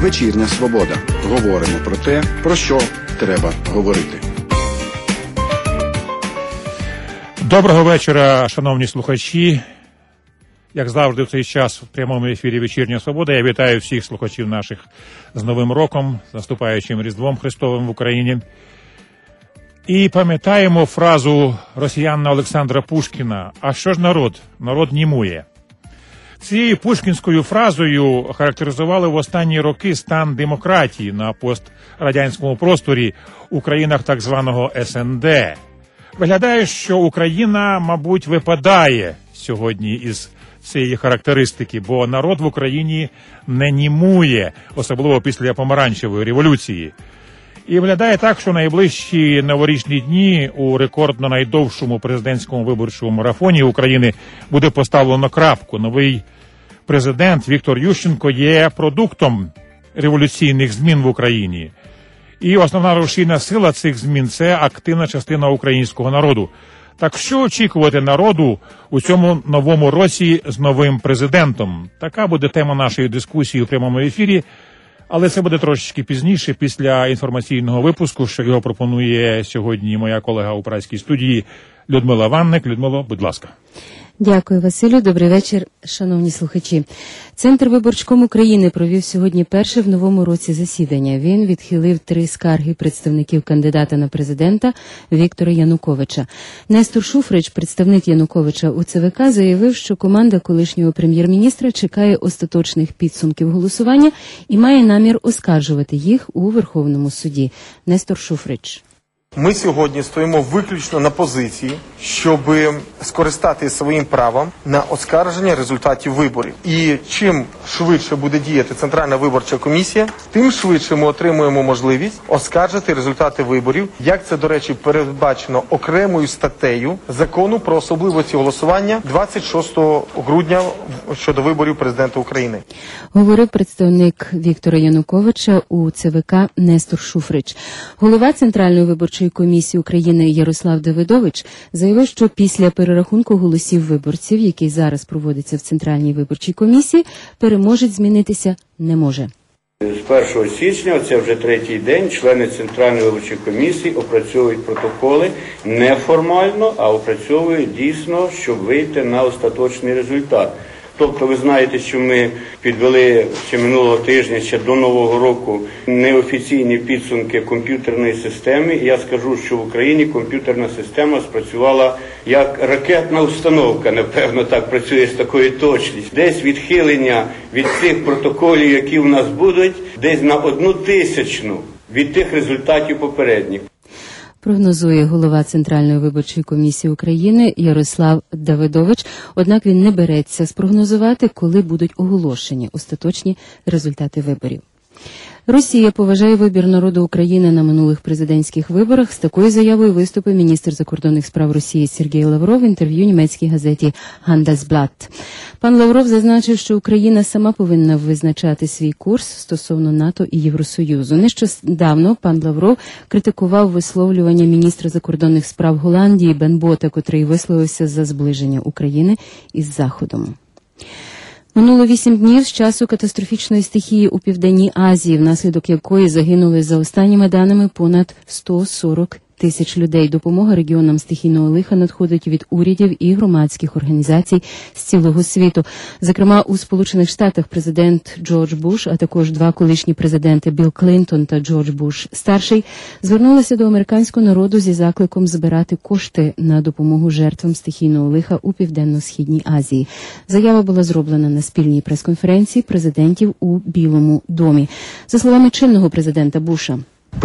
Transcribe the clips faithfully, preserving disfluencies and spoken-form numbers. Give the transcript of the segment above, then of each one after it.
Вечірня Свобода. Говоримо про те, про що треба говорити. Доброго вечора, шановні слухачі. Як завжди в цей час в прямому ефірі «Вечірня Свобода» я вітаю всіх слухачів наших з Новим роком, з наступаючим Різдвом Христовим в Україні. І пам'ятаємо фразу росіянина Олександра Пушкіна «А що ж народ? Народ німує». Цією пушкінською фразою характеризували в останні роки стан демократії на пострадянському просторі у країнах так званого ес ен де. Виглядає, що Україна, мабуть, випадає сьогодні із цієї характеристики, бо народ в Україні не німує, особливо після помаранчевої революції. І виглядає так, що найближчі новорічні дні у рекордно найдовшому президентському виборчому марафоні України буде поставлено крапку. Новий президент Віктор Ющенко є продуктом революційних змін в Україні. І основна рушійна сила цих змін – це активна частина українського народу. Так що очікувати народу у цьому новому році з новим президентом? Така буде тема нашої дискусії у прямому ефірі. Але це буде трошечки пізніше, після інформаційного випуску, що його пропонує сьогодні моя колега у празькій студії Людмила Ванник. Людмило, будь ласка. Дякую, Василю. Добрий вечір, шановні слухачі. Центр виборчком України провів сьогодні перше в новому році засідання. Він відхилив три скарги представників кандидата на президента Віктора Януковича. Нестор Шуфрич, представник Януковича у це ве ка, заявив, що команда колишнього прем'єр-міністра чекає остаточних підсумків голосування і має намір оскаржувати їх у Верховному суді. Нестор Шуфрич. Ми сьогодні стоїмо виключно на позиції, щоб скористати своїм правом на оскарження результатів виборів. І чим швидше буде діяти Центральна виборча комісія, тим швидше ми отримуємо можливість оскаржити результати виборів, як це, до речі, передбачено окремою статтею Закону про особливості голосування двадцять шостого грудня щодо виборів президента України. Говорив представник Віктора Януковича у це ве ка Нестор Шуфрич. Голова Центральної виборчої комісії України Ярослав Давидович заявив, що після перерахунку голосів виборців, який зараз проводиться в Центральній виборчій комісії, переможець змінитися не може. З першого січня, це вже третій день, члени Центральної виборчої комісії опрацьовують протоколи не формально, а опрацьовують дійсно, щоб вийти на остаточний результат. Тобто ви знаєте, що ми підвели ще минулого тижня, ще до Нового року, неофіційні підсумки комп'ютерної системи. І я скажу, що в Україні комп'ютерна система спрацювала як ракетна установка, напевно, так працює з такою точністю. Десь відхилення від цих протоколів, які в нас будуть, десь на одну тисячну від тих результатів попередніх. Прогнозує голова Центральної виборчої комісії України Ярослав Давидович, однак він не береться спрогнозувати, коли будуть оголошені остаточні результати виборів. Росія поважає вибір народу України на минулих президентських виборах. З такою заявою виступив міністр закордонних справ Росії Сергій Лавров в інтерв'ю німецькій газеті «Handelsblatt». Пан Лавров зазначив, що Україна сама повинна визначати свій курс стосовно НАТО і Євросоюзу. Нещодавно пан Лавров критикував висловлювання міністра закордонних справ Голландії Бен Бота, котрий висловився за зближення України із Заходом. Минуло вісім днів з часу катастрофічної стихії у Південній Азії, внаслідок якої загинули, за останніми даними, понад сто сорок тисяч людей. Допомога регіонам стихійного лиха надходить від урядів і громадських організацій з цілого світу. Зокрема, у Сполучених Штатах президент Джордж Буш, а також два колишні президенти Білл Клінтон та Джордж Буш-старший звернулися до американського народу зі закликом збирати кошти на допомогу жертвам стихійного лиха у Південно-Східній Азії. Заява була зроблена на спільній прес-конференції президентів у Білому домі. За словами чинного президента Буша,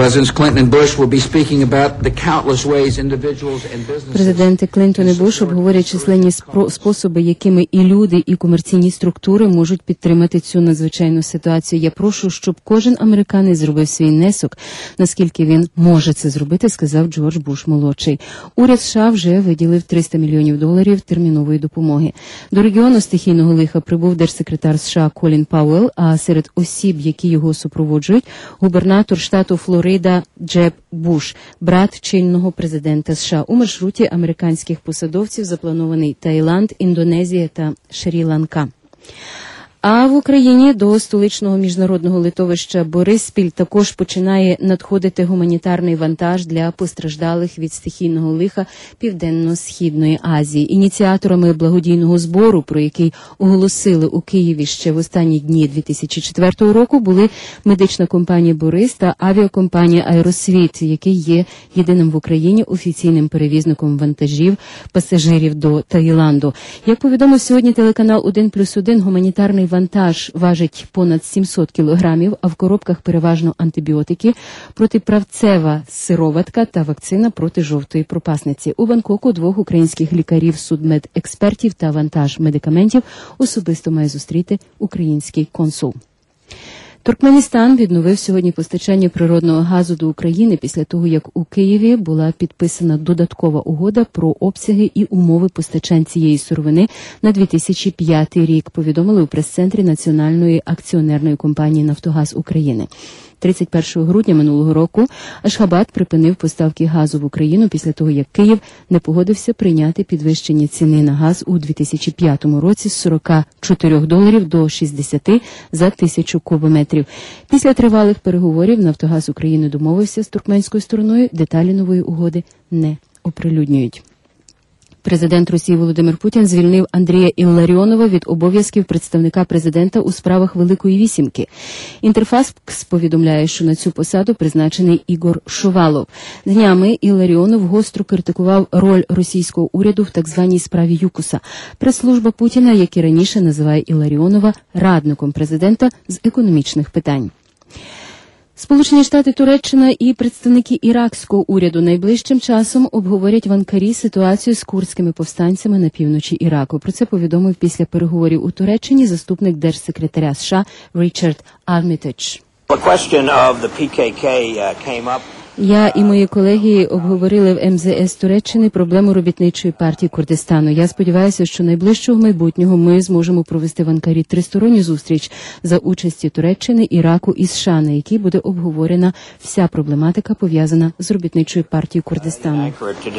Президенти Клінтон і Буш обговорять численні способи, якими і люди, і комерційні структури можуть підтримати цю надзвичайну ситуацію. Я прошу, щоб кожен американець зробив свій внесок, наскільки він може це зробити, сказав Джордж Буш-молодший. Уряд США вже виділив триста мільйонів доларів термінової допомоги. До регіону стихійного лиха прибув держсекретар США Колін Пауелл, а серед осіб, які його супроводжують, губернатор штату Флорида Джеб Буш, брат чинного президента США. У маршруті американських посадовців запланований Таїланд, Індонезія та Шрі-Ланка. А в Україні до столичного міжнародного литовища Бориспіль також починає надходити гуманітарний вантаж для постраждалих від стихійного лиха Південно-Східної Азії. Ініціаторами благодійного збору, про який оголосили у Києві ще в останні дні дві тисячі четвертого року, були медична компанія «Борис» та авіакомпанія «Аеросвіт», який є єдиним в Україні офіційним перевізником вантажів пасажирів до Таїланду. Як повідомив сьогодні телеканал один плюс один, гуманітарний вантаж важить понад сімсот кілограмів, а в коробках переважно антибіотики, протиправцева сироватка та вакцина проти жовтої пропасниці. У Бангкоку двох українських лікарів, судмедекспертів та вантаж медикаментів особисто має зустріти український консул. Туркменістан відновив сьогодні постачання природного газу до України після того, як у Києві була підписана додаткова угода про обсяги і умови постачань цієї сировини на дві тисячі п'ятий рік, повідомили у прес-центрі Національної акціонерної компанії «Нафтогаз України». тридцять першого грудня минулого року Ашхабад припинив поставки газу в Україну після того, як Київ не погодився прийняти підвищення ціни на газ у дві тисячі п'ятому році з сорока чотирьох доларів до шістдесяти за тисячу кубометрів. Після тривалих переговорів «Нафтогаз України» домовився з туркменською стороною, деталі нової угоди не оприлюднюють. Президент Росії Володимир Путін звільнив Андрія Ілларіонова від обов'язків представника президента у справах Великої Вісімки. Інтерфакс повідомляє, що на цю посаду призначений Ігор Шувалов. Днями Ілларіонов гостро критикував роль російського уряду в так званій справі ЮКОСа. Прес-служба Путіна, як і раніше, називає Ілларіонова радником президента з економічних питань. Сполучені Штати, Туреччина і представники іракського уряду найближчим часом обговорять в Анкарі ситуацію з курдськими повстанцями на півночі Іраку. Про це повідомив після переговорів у Туреччині заступник держсекретаря США Річард Армітедж. Я і мої колеги обговорили в ем зе ес Туреччини проблему робітничої партії Курдистану. Я сподіваюся, що найближчого майбутнього ми зможемо провести в Анкарі тристоронню зустріч за участі Туреччини, Іраку і США, на якій буде обговорена вся проблематика, пов'язана з робітничою партією Курдистану.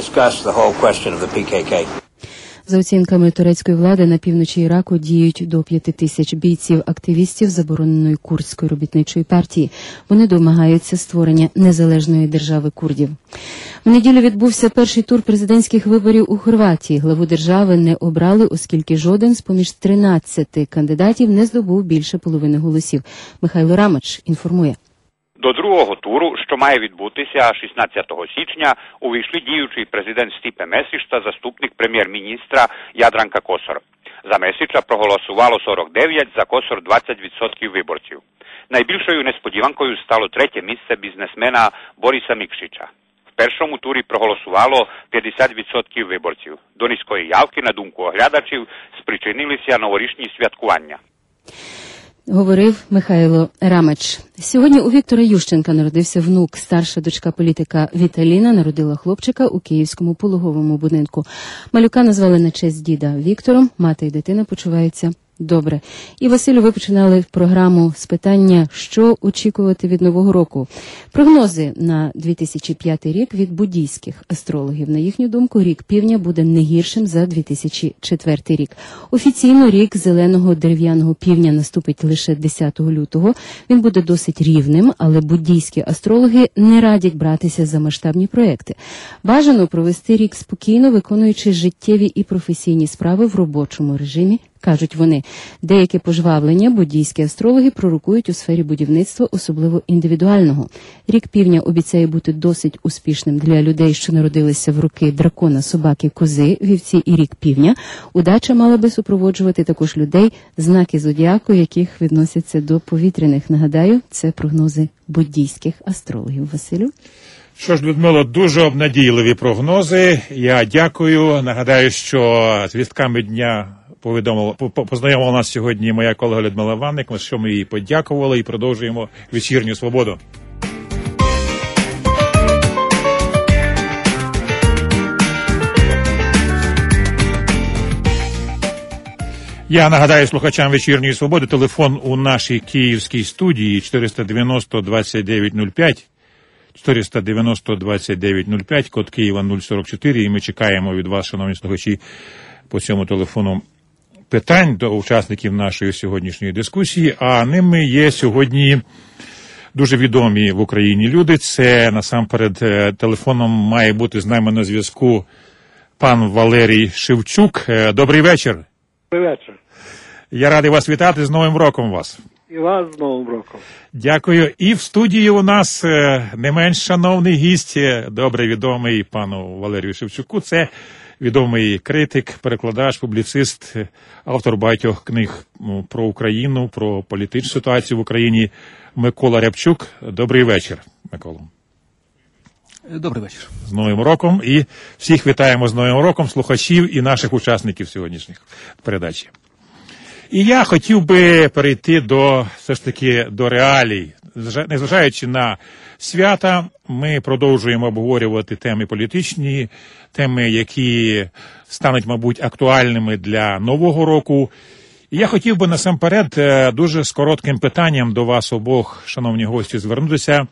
За оцінками турецької влади, на півночі Іраку діють до п'яти тисяч бійців-активістів забороненої курдської робітничої партії. Вони домагаються створення незалежної держави курдів. В неділю відбувся перший тур президентських виборів у Хорватії. Главу держави не обрали, оскільки жоден з-поміж тринадцяти кандидатів не здобув більше половини голосів. Михайло Рамач інформує. До другого туру, що має відбутися шістнадцятого січня, увійшли діючий президент Стіпе Месіч та заступник прем'єр-міністра Ядранка Косор. За Месіча проголосувало сорок дев'ять, за Косор двадцять відсотків виборців. Найбільшою несподіванкою стало третє місце бізнесмена Бориса Мікшича. В першому турі проголосувало п'ятдесят відсотків виборців. До низької явки, на думку оглядачів, спричинилися новорічні святкування. Говорив Михайло Рамач. Сьогодні у Віктора Ющенка народився внук. Старша дочка політика Віталіна народила хлопчика у київському пологовому будинку. Малюка назвали на честь діда Віктором. Мати і дитина почуваються добре. І, Василю, ви починали програму з питання, що очікувати від Нового року. Прогнози на дві тисячі п'ятий рік від буддійських астрологів. На їхню думку, рік півня буде не гіршим за дві тисячі четвертий рік. Офіційно рік зеленого дерев'яного півня наступить лише десятого лютого. Він буде досить рівним, але буддійські астрологи не радять братися за масштабні проекти. Бажано провести рік спокійно, виконуючи життєві і професійні справи в робочому режимі, кажуть вони. Деяке пожвавлення буддійські астрологи пророкують у сфері будівництва, особливо індивідуального. Рік півня обіцяє бути досить успішним для людей, що народилися в роки дракона, собаки, кози, вівці і рік півня. Удача мала би супроводжувати також людей, знаки зодіаку, яких відносяться до повітряних. Нагадаю, це прогнози буддійських астрологів. Василю? Що ж, Людмило, дуже обнадійливі прогнози. Я дякую. Нагадаю, що звістками дня повідомила, познайомила нас сьогодні моя колега Людмила Ванник, що ми їй подякували і продовжуємо вечірню свободу. Я нагадаю слухачам вечірньої свободи, телефон у нашій київській студії чотириста дев'яносто двадцять дев'ять нуль п'ять, чотириста дев'яносто двадцять дев'ять нуль п'ять, код Києва нуль сорок чотири, і ми чекаємо від вас, шановні слухачі, по цьому телефону питань до учасників нашої сьогоднішньої дискусії, а ними є сьогодні дуже відомі в Україні люди. Це насамперед телефоном має бути з нами на зв'язку пан Валерій Шевчук. Добрий вечір. Добрий вечір. Я радий вас вітати, з Новим роком вас. І вас з Новим роком. Дякую. І в студії у нас не менш шановний гість, добре відомий пану Валерію Шевчуку. Це відомий критик, перекладач, публіцист, автор багатьох книг про Україну, про політичну ситуацію в Україні Микола Рябчук. Добрий вечір, Микола. Добрий вечір. З Новим роком. І всіх вітаємо з Новим роком, слухачів і наших учасників сьогоднішніх передачі. І я хотів би перейти до, все ж таки, до реалій. Незважаючи на свята, ми продовжуємо обговорювати теми політичні, теми, які стануть, мабуть, актуальними для Нового року. І я хотів би насамперед дуже з коротким питанням до вас обох, шановні гості, звернутися,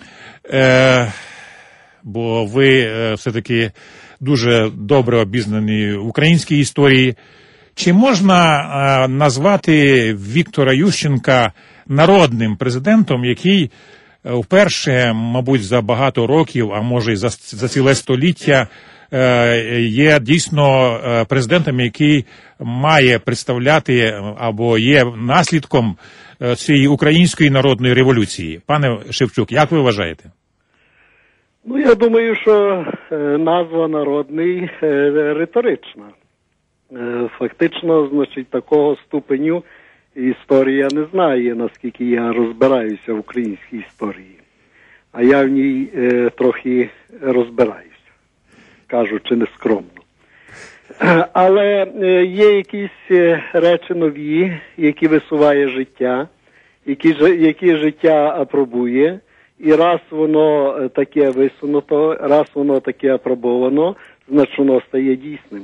бо ви все-таки дуже добре обізнані в українській історії. Чи можна а, назвати Віктора Ющенка народним президентом, який вперше, мабуть, за багато років, а може й за, за ціле століття, е, є дійсно президентом, який має представляти або є наслідком цієї української народної революції? Пане Шевчук, як ви вважаєте? Ну, я думаю, що е, назва народний е, риторична. Фактично, значить, такого ступеню історія не знає, наскільки я розбираюся в українській історії. А я в ній е, трохи розбираюся, кажучи нескромно. Але е, є якісь речі нові, які висуває життя, які, які життя апробує. І раз воно таке висунуто, раз воно таке апробовано, значить воно стає дійсним.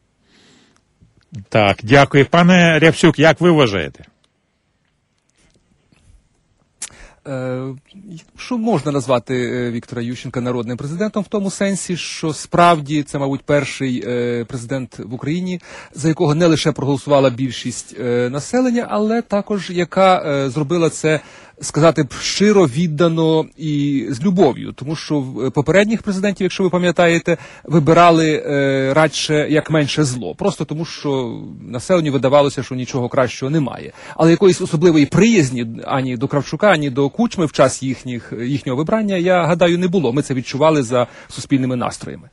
Так, дякую. Пане Рябчук, як ви вважаєте? Е, що можна назвати Віктора Ющенка народним президентом в тому сенсі, що справді це, мабуть, перший е, президент в Україні, за якого не лише проголосувала більшість е, населення, але також яка е, зробила це, сказати б, щиро, віддано і з любов'ю. Тому що в попередніх президентів, якщо ви пам'ятаєте, вибирали е, радше як менше зло. Просто тому, що населенню видавалося, що нічого кращого немає. Але якоїсь особливої приязні ані до Кравчука, ані до Кучми в час їхніх, їхнього вибрання, я гадаю, не було. Ми це відчували за суспільними настроями.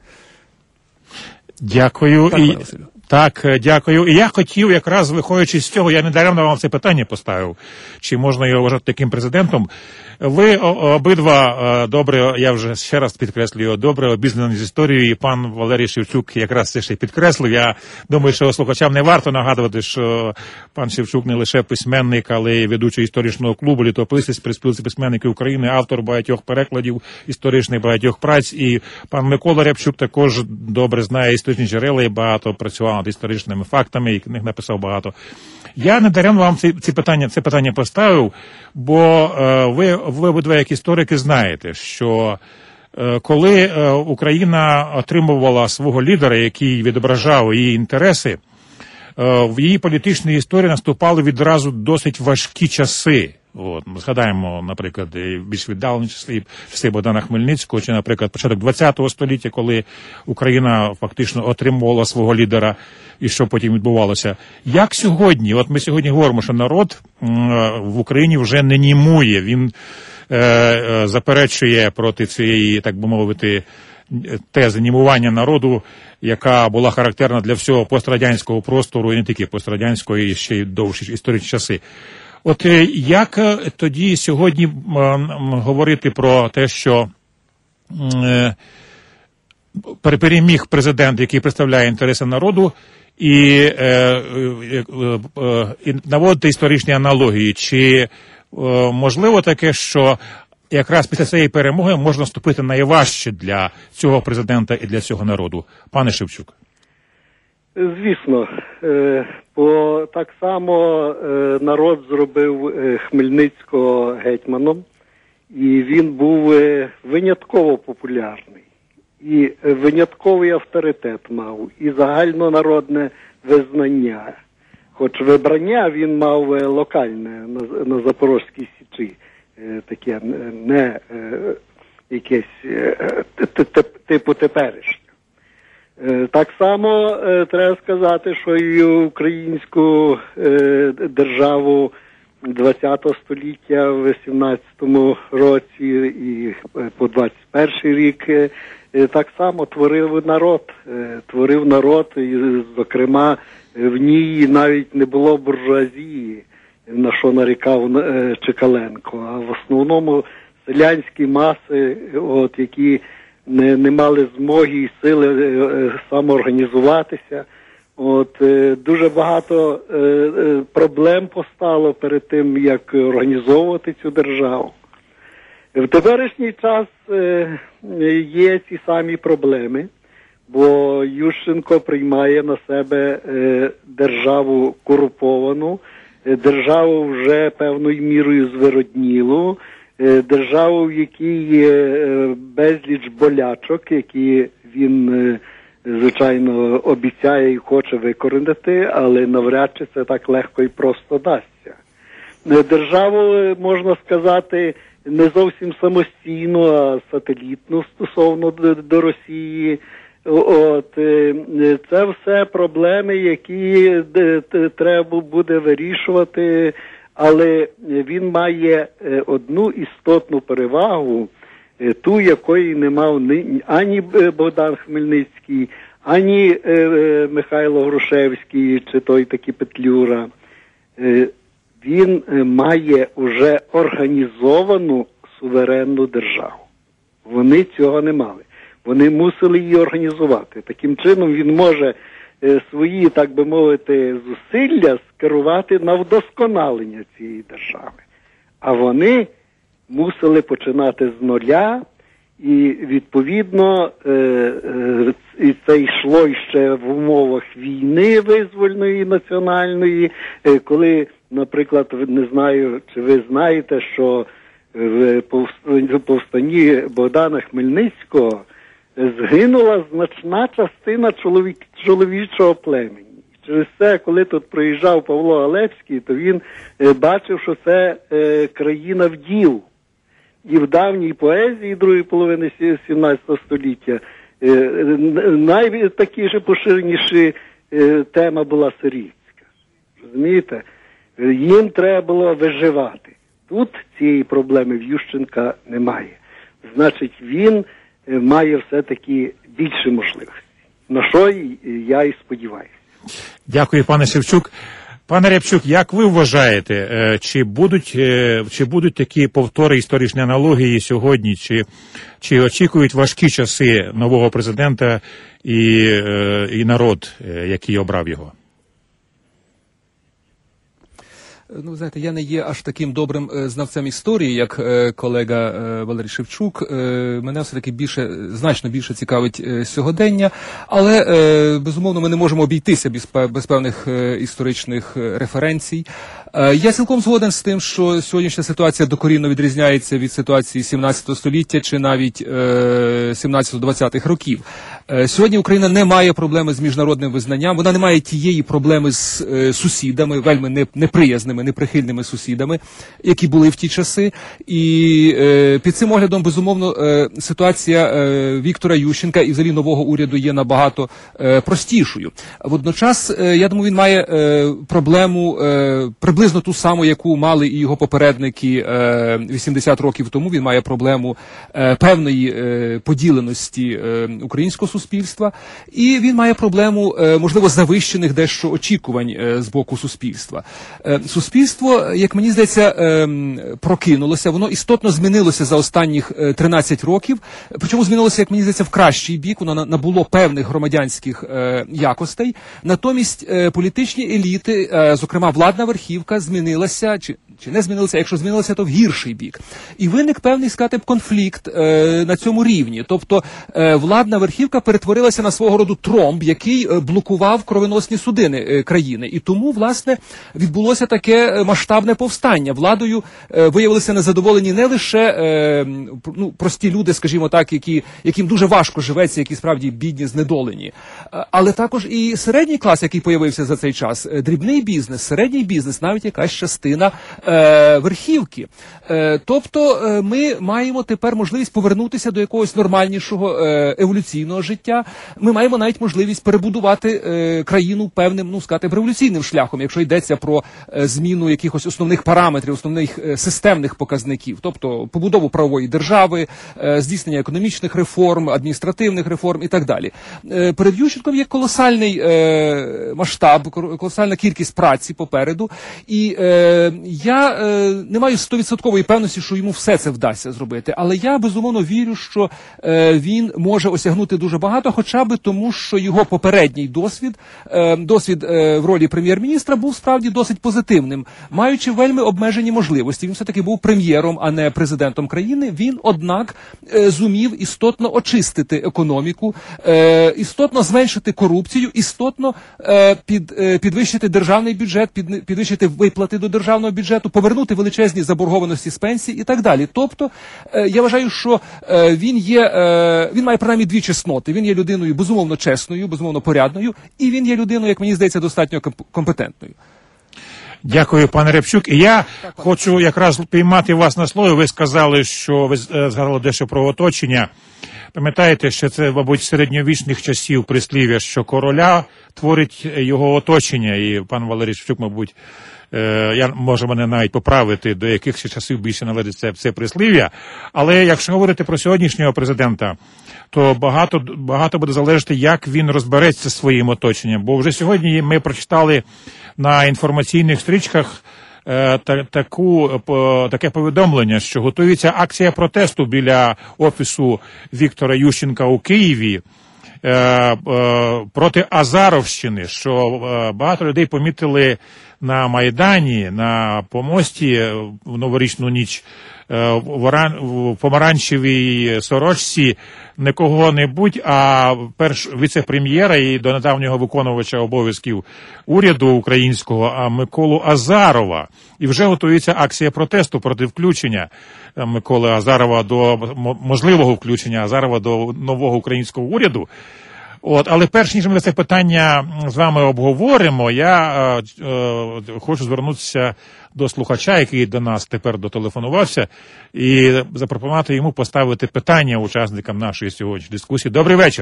Дякую. Так, і... Так, дякую. І я хотів, якраз виходячи з цього, я не даремно вам це питання поставив, чи можна його вважати таким президентом. Ви обидва добре, я вже ще раз підкреслюю, добре обізнані з історією, і пан Валерій Шевчук якраз це ще й підкреслив. Я думаю, що слухачам не варто нагадувати, що пан Шевчук не лише письменник, але й ведучий історичного клубу, літописець при спілці письменників України, автор багатьох перекладів історичних, багатьох праць. І пан Микола Рябчук також добре знає історичні джерела і багато працював над історичними фактами, і книг написав багато. Я не даремно вам ці, ці питання, це питання поставив, бо е, ви, ви обидва як історики знаєте, що е, коли е, Україна отримувала свого лідера, який відображав її інтереси, е, в її політичній історії наступали відразу досить важкі часи. От, ми згадаємо, наприклад, більш віддалені часи, часи Богдана Хмельницького, чи, наприклад, початок ХХ століття, коли Україна фактично отримувала свого лідера, і що потім відбувалося. Як сьогодні, от ми сьогодні говоримо, що народ в Україні вже не німує, він е, е, заперечує проти цієї, так би мовити, тези німування народу, яка була характерна для всього пострадянського простору, і не тільки пострадянського, і ще й довші історичні часи. От як тоді сьогодні м, говорити про те, що е, переміг президент, який представляє інтереси народу, і, е, е, е, і наводити історичні аналогії? Чи е, можливо таке, що якраз після цієї перемоги можна вступити найважче для цього президента і для цього народу? Пане Шевчук. Звісно, бо так само народ зробив Хмельницького гетьманом, і він був винятково популярний, і винятковий авторитет мав, і загальнонародне визнання. хоч вибрання він мав е, локальне на, на Запорозькій Січі, е, таке не е, якесь е, типу теперішнє. Е, так само е, треба сказати, що і українську е, державу ХХ століття в сімнадцятому році і по двадцять перший рік е, так само творив народ, е, творив народ, і, зокрема, в ній навіть не було буржуазії, на що нарікав е, Чекаленко, а в основному селянські маси, от, які не, не мали змоги і сили е, е, самоорганізуватися. От, е, дуже багато е, е, проблем постало перед тим, як організовувати цю державу. В теперішній час е, є ці самі проблеми, бо Ющенко приймає на себе е, державу корумповану, е, державу вже певною мірою звироднілу, е, державу, в якій є е, безліч болячок, які він, е, звичайно, обіцяє і хоче викорінити, але навряд чи це так легко і просто дасться. Е, державу, можна сказати, не зовсім самостійну, а сателітну стосовно до, до Росії. От, це все проблеми, які треба буде вирішувати, але він має одну істотну перевагу, ту, якої не мав ані Богдан Хмельницький, ані Михайло Грушевський, чи той таки Петлюра. Він має уже організовану суверенну державу. Вони цього не мали. Вони мусили її організувати. Таким чином він може е, свої, так би мовити, зусилля скерувати на вдосконалення цієї держави. А вони мусили починати з нуля, і відповідно е, е, і це йшло ще в умовах війни визвольної національної, е, коли, наприклад, не знаю, чи ви знаєте, що в повстанні Богдана Хмельницького згинула значна частина чоловік, чоловічого племені. Через це, коли тут проїжджав Павло Галевський, то він е, бачив, що це е, країна вдів. І в давній поезії другої половини сімнадцятого століття е, найтакі поширеніші е, тема була сирійська. Розумієте? Їм треба було виживати. Тут цієї проблеми в Ющенка немає. Значить, він має все-таки більше можливостей. На що я і сподіваюся. Дякую, пане Шевчук. Пане Рябчук, як ви вважаєте, чи будуть, чи будуть такі повтори історичної аналогії сьогодні, чи, чи очікують важкі часи нового президента і, і народ, який обрав його? Ну, знаєте, я не є аж таким добрим е, знавцем історії, як е, колега е, Валерій Шевчук. Е, мене все-таки більше, значно більше цікавить е, сьогодення, але, е, безумовно, ми не можемо обійтися без, без певних е, історичних е, референцій. Е, я цілком згоден з тим, що сьогоднішня ситуація докорінно відрізняється від ситуації сімнадцятого століття чи навіть е, сімнадцято-двадцятих років. Е, сьогодні Україна не має проблеми з міжнародним визнанням, вона не має тієї проблеми з е, сусідами, вельми неприязними, неприхильними сусідами, які були в ті часи. І е, під цим оглядом, безумовно, е, ситуація е, Віктора Ющенка і взагалі нового уряду є набагато е, простішою. Водночас, е, я думаю, він має е, проблему е, приблизно ту саму, яку мали і його попередники е, вісімдесят років тому. Він має проблему е, певної е, поділеності е, українського суспільства. І він має проблему, е, можливо, завищених дещо очікувань е, з боку суспільства. Е, Суспільство, як мені здається, прокинулося, воно істотно змінилося за останніх тринадцять років, причому змінилося, як мені здається, в кращий бік, воно набуло певних громадянських якостей. Натомість політичні еліти, зокрема владна верхівка, змінилася, чи чи не змінилися, якщо змінилися, то в гірший бік. І виник певний, сказати б, конфлікт е, на цьому рівні. Тобто е, владна верхівка перетворилася на свого роду тромб, який е, блокував кровоносні судини е, країни. І тому, власне, відбулося таке масштабне повстання. Владою е, виявилися незадоволені не лише е, ну, прості люди, скажімо так, які, яким дуже важко живеться, які справді бідні, знедолені, але також і середній клас, який появився за цей час, дрібний бізнес, середній бізнес, навіть якась частина е, верхівки. Е, тобто е, ми маємо тепер можливість повернутися до якогось нормальнішого е, еволюційного життя. Ми маємо навіть можливість перебудувати е, країну певним, ну, сказати, революційним шляхом, якщо йдеться про е, зміну якихось основних параметрів, основних е, системних показників, тобто побудову правової держави, е, здійснення економічних реформ, адміністративних реформ і так далі. Е, перед Ющенком є колосальний е, масштаб, колосальна кількість праці попереду, і е, я е, не маю стовідсоткової певності, що йому все це вдасться зробити, але я безумовно вірю, що е, він може осягнути дуже багато, хоча б тому, що його попередній досвід, е, досвід е, в ролі прем'єр-міністра був справді досить позитивним, маючи вельми обмежені можливості. Він все-таки був прем'єром, а не президентом країни. Він, однак, е, зумів істотно очистити економіку, е, істотно зменшити корупцію, істотно е, під, е, підвищити державний бюджет, під, підвищити виплати до державного бюджету, повернути величезні заборгованості з пенсій і так далі. Тобто, е, я вважаю, що е, він є, е, він має принаймні дві чесноти. Він є людиною безумовно чесною, безумовно порядною, і він є людиною, як мені здається, достатньо компетентною. Дякую, пане Рябчук. І я так, хочу якраз піймати вас на слові. Ви сказали, що ви згадали дещо про оточення. Пам'ятаєте, що це, мабуть, середньовічних часів прислів'я, що короля творить його оточення. І пан Валерій Шевчук, мабуть, е, я, може мене навіть поправити, до яких ще часів більше належить це, це прислів'я. Але якщо говорити про сьогоднішнього президента, то багато, багато буде залежати, як він розбереться зі своїм оточенням. Бо вже сьогодні ми прочитали на інформаційних стрічках е, та, таку, по, таке повідомлення, що готується акція протесту біля офісу Віктора Ющенка у Києві е, е, проти Азаровщини, що е, багато людей помітили на Майдані, на помості в новорічну ніч в, оран... в помаранчевій сорочці не кого-небудь, а перш віце-прем'єра і до недавнього виконувача обов'язків уряду українського, а Миколу Азарова. І вже готується акція протесту проти включення Миколи Азарова до можливого включення Азарова до нового українського уряду. От, але перш ніж ми це питання з вами обговоримо, я е, е, хочу звернутися до слухача, який до нас тепер дотелефонувався, і запропонувати йому поставити питання учасникам нашої сьогоднішньої дискусії. Добрий вечір.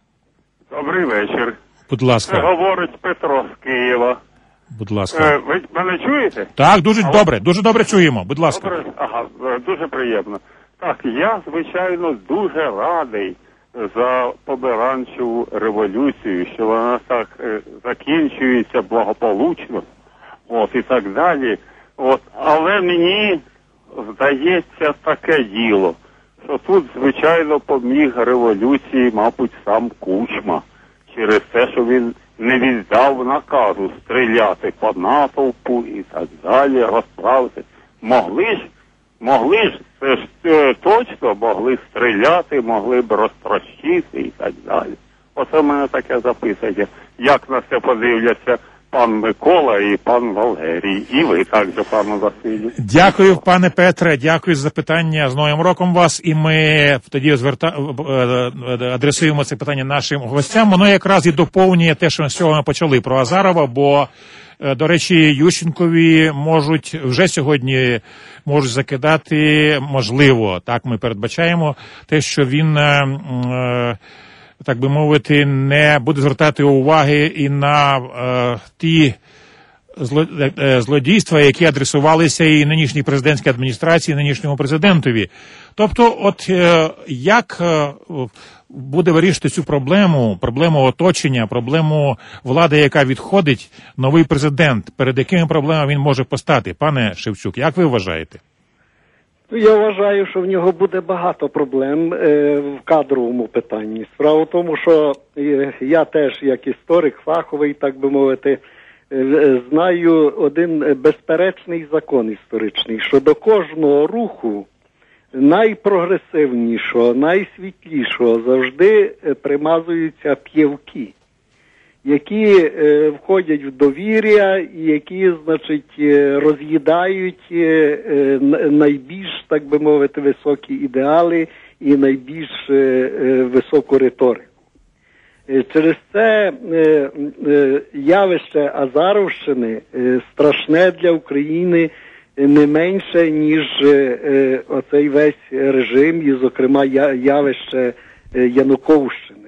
Добрий вечір. Будь ласка. Говорить Петро з Києва. Будь ласка. Е, ви мене чуєте? Так, дуже а добре, дуже добре чуємо. Будь ласка. Добре, ага, дуже приємно. Так, я, звичайно, дуже радий за помаранчеву революцію, що вона так е, закінчується благополучно, от, і так далі. От, але мені здається таке діло, що тут, звичайно, поміг революції, мабуть, сам Кучма, через те, що він не віддав наказу стріляти по натовпу і так далі, розправити. Могли ж Могли ж, це ж е, точно, могли стріляти, могли б розтрощити і так далі. Оце в мене таке записання. Як на це подивляться пан Микола і пан Валерій, і ви також, пане Василю. Дякую, пане Петре, дякую за запитання. З Новим роком вас. І ми тоді зверта... адресуємо це питання нашим гостям. Воно якраз і доповнює те, що з цього ми почали про Азарова, бо до речі, Ющенкові можуть вже сьогодні можуть закидати, можливо, так ми передбачаємо, те, що він, так би мовити, не буде звертати уваги і на е, ті злодійства, які адресувалися і нинішній президентській адміністрації, і нинішньому президентові. Тобто, от е, як е, буде вирішити цю проблему, проблему оточення, проблему влади, яка відходить, новий президент, перед якими проблемами він може постати? Пане Шевчук, як ви вважаєте? Я вважаю, що в нього буде багато проблем е, в кадровому питанні. Справа в тому, що е, я теж, як історик, фаховий, так би мовити, знаю один безперечний закон історичний, що до кожного руху найпрогресивнішого, найсвітлішого завжди примазуються п'явки, які е, входять в довір'я і які, значить, роз'їдають е, найбільш, так би мовити, високі ідеали і найбільш е, е, високу риторику. Е, через це е, е, явище Азаровщини е, страшне для України не менше, ніж е, е, оцей весь режим, і, зокрема, я, явище е, Януковщини.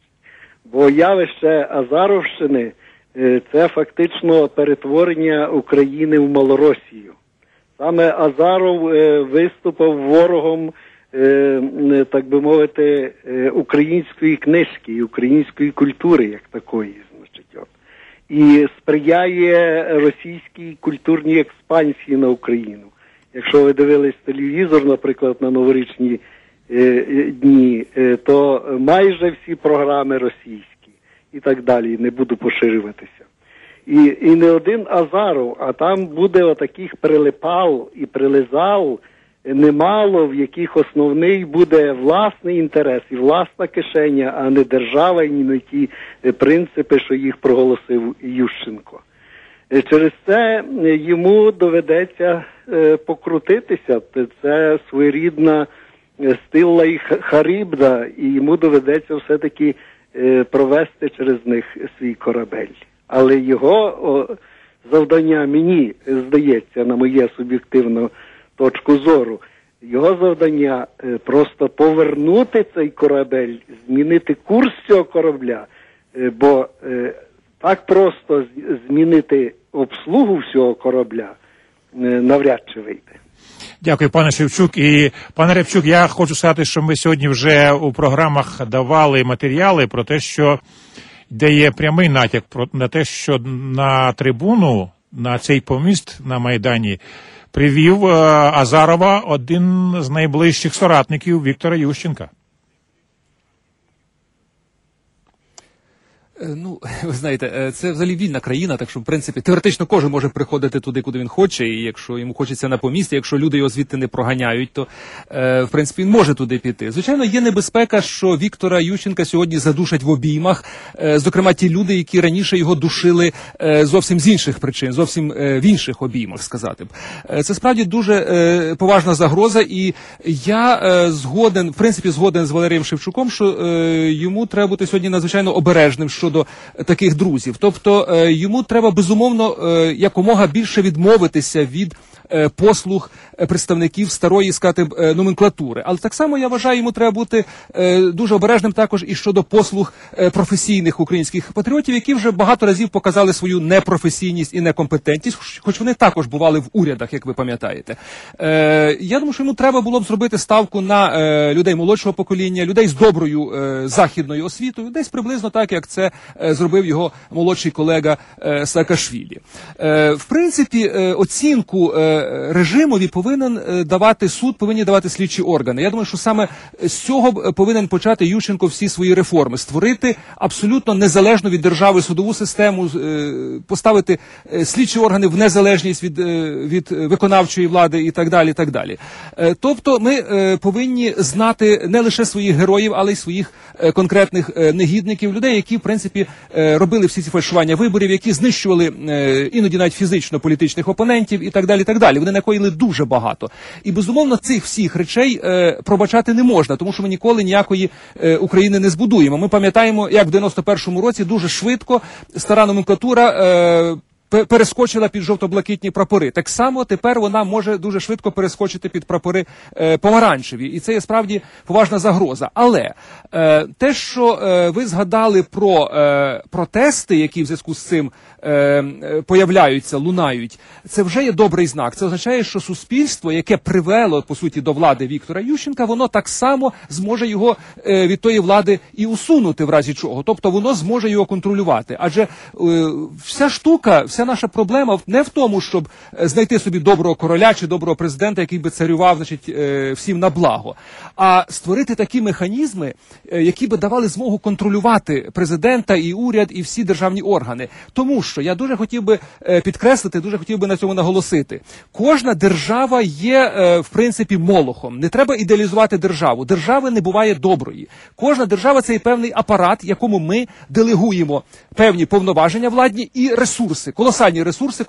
Бо явище Азаровщини е, – це фактично перетворення України в Малоросію. Саме Азаров е, виступив ворогом, е, так би мовити, е, української книжки, української культури як такої. Значить, от. І сприяє російській культурній експансії на Україну. Якщо ви дивились телевізор, наприклад, на новорічні е, дні, е, то майже всі програми російські і так далі, не буду поширюватися. І, і не один Азаров, а там буде отаких прилипал і прилизал немало, в яких основний буде власний інтерес і власна кишеня, а не держава і не ті принципи, що їх проголосив Ющенко. Через це йому доведеться покрутитися. Це своєрідна стилла і харибда, і йому доведеться все-таки провести через них свій корабель. Але його завдання, мені здається, на моє суб'єктивну точку зору, його завдання просто повернути цей корабель, змінити курс цього корабля, бо так просто змінити обслугу всього корабля навряд чи вийде. Дякую, пане Шевчук. І, пане Рябчук, я хочу сказати, що ми сьогодні вже у програмах давали матеріали про те, що де є прямий натяк на те, що на трибуну, на цей поміст на Майдані привів Азарова один з найближчих соратників Віктора Ющенка. Ну, ви знаєте, це взагалі вільна країна, так що, в принципі, теоретично кожен може приходити туди, куди він хоче, і якщо йому хочеться на помісті, якщо люди його звідти не проганяють, то, е, в принципі, він може туди піти. Звичайно, є небезпека, що Віктора Ющенка сьогодні задушать в обіймах, е, зокрема, ті люди, які раніше його душили е, зовсім з інших причин, зовсім е, в інших обіймах, сказати б. Е, це справді дуже е, поважна загроза, і я е, згоден, в принципі, згоден з Валерієм Шевчуком, що е, йому треба бути сьогодні надзвичайно обережним, що до таких друзів. Тобто е, йому треба, безумовно, е, якомога більше відмовитися від е, послуг представників старої, сказати, е, номенклатури. Але так само, я вважаю, йому треба бути е, дуже обережним також і щодо послуг е, професійних українських патріотів, які вже багато разів показали свою непрофесійність і некомпетентність, хоч вони також бували в урядах, як ви пам'ятаєте. Е, я думаю, що йому треба було б зробити ставку на е, людей молодшого покоління, людей з доброю е, західною освітою, десь приблизно так, як це е, зробив його молодший колега е, Саакашвілі. Е, в принципі, е, оцінку е, режимові повинен е, давати суд, повинні давати слідчі органи. Я думаю, що саме з цього повинен почати Ющенко всі свої реформи. Створити абсолютно незалежну від держави судову систему, е, поставити е, слідчі органи в незалежність від, е, від виконавчої влади і так далі, і так далі. Е, тобто ми е, повинні знати не лише своїх героїв, але й своїх е, конкретних е, негідників, людей, які, в принципі, е, робили всі ці фальшування виборів, які знищували е, іноді навіть фізично політичних опонентів і так далі, і так далі. Вони накоїли дуже багато. І, безумовно, цих всіх речей е, пробачати не можна, тому що ми ніколи ніякої е, України не збудуємо. Ми пам'ятаємо, як в дев'яносто першому році дуже швидко стара номенклатура е, перескочила під жовто-блакитні прапори. Так само тепер вона може дуже швидко перескочити під прапори е, помаранчеві. І це є справді поважна загроза. Але е, те, що е, ви згадали про е, протести, які в зв'язку з цим е, появляються, лунають, це вже є добрий знак. Це означає, що суспільство, яке привело, по суті, до влади Віктора Ющенка, воно так само зможе його е, від тої влади і усунути в разі чого. Тобто воно зможе його контролювати. Адже е, вся штука, вся вся наша проблема не в тому, щоб е, знайти собі доброго короля чи доброго президента, який би царював, значить, е, всім на благо, а створити такі механізми, е, які би давали змогу контролювати президента і уряд, і всі державні органи. Тому що я дуже хотів би е, підкреслити, дуже хотів би на цьому наголосити. Кожна держава є, е, в принципі, молохом. Не треба ідеалізувати державу. Держави не буває доброї. Кожна держава – це є певний апарат, якому ми делегуємо певні повноваження владні і ресурси, колосальні ресурси,